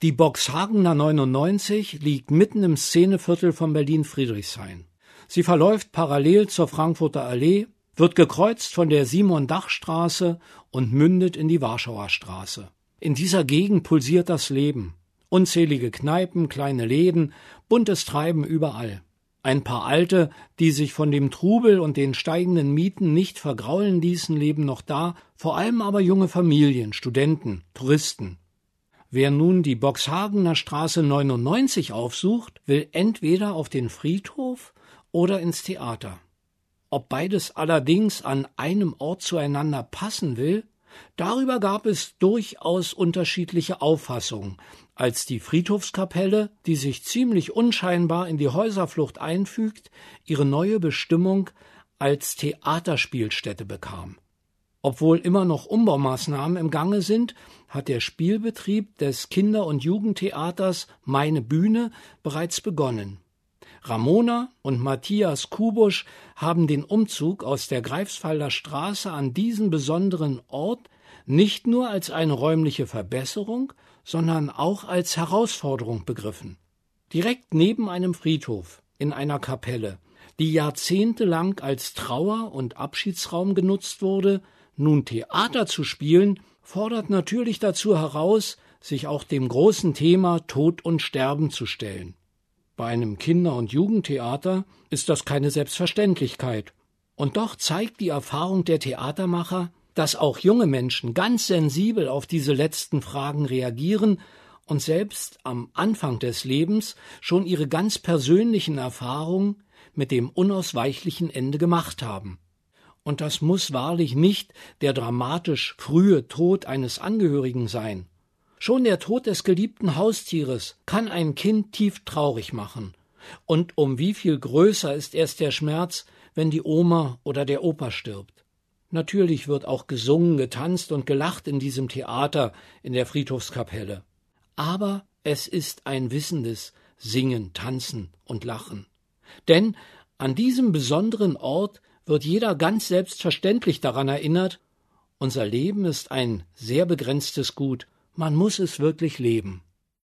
Die Boxhagener 99 liegt mitten im Szeneviertel von Berlin-Friedrichshain. Sie verläuft parallel zur Frankfurter Allee, wird gekreuzt von der Simon-Dach-Straße und mündet in die Warschauer Straße. In dieser Gegend pulsiert das Leben. Unzählige Kneipen, kleine Läden, buntes Treiben überall. Ein paar Alte, die sich von dem Trubel und den steigenden Mieten nicht vergraulen ließen, leben noch da, vor allem aber junge Familien, Studenten, Touristen. Wer nun die Boxhagener Straße 99 aufsucht, will entweder auf den Friedhof oder ins Theater. Ob beides allerdings an einem Ort zueinander passen will, darüber gab es durchaus unterschiedliche Auffassungen, als die Friedhofskapelle, die sich ziemlich unscheinbar in die Häuserflucht einfügt, ihre neue Bestimmung als Theaterspielstätte bekam. Obwohl immer noch Umbaumaßnahmen im Gange sind, hat der Spielbetrieb des Kinder- und Jugendtheaters Meine Bühne bereits begonnen. Ramona und Matthias Kubusch haben den Umzug aus der Greifswalder Straße an diesen besonderen Ort nicht nur als eine räumliche Verbesserung, sondern auch als Herausforderung begriffen. Direkt neben einem Friedhof, in einer Kapelle, die jahrzehntelang als Trauer- und Abschiedsraum genutzt wurde, nun Theater zu spielen, fordert natürlich dazu heraus, sich auch dem großen Thema Tod und Sterben zu stellen. Bei einem Kinder- und Jugendtheater ist das keine Selbstverständlichkeit. Und doch zeigt die Erfahrung der Theatermacher, dass auch junge Menschen ganz sensibel auf diese letzten Fragen reagieren und selbst am Anfang des Lebens schon ihre ganz persönlichen Erfahrungen mit dem unausweichlichen Ende gemacht haben. Und das muss wahrlich nicht der dramatisch frühe Tod eines Angehörigen sein. Schon der Tod des geliebten Haustieres kann ein Kind tief traurig machen. Und um wie viel größer ist erst der Schmerz, wenn die Oma oder der Opa stirbt. Natürlich wird auch gesungen, getanzt und gelacht in diesem Theater in der Friedhofskapelle. Aber es ist ein wissendes Singen, Tanzen und Lachen. Denn an diesem besonderen Ort wird jeder ganz selbstverständlich daran erinnert, unser Leben ist ein sehr begrenztes Gut, man muss es wirklich leben.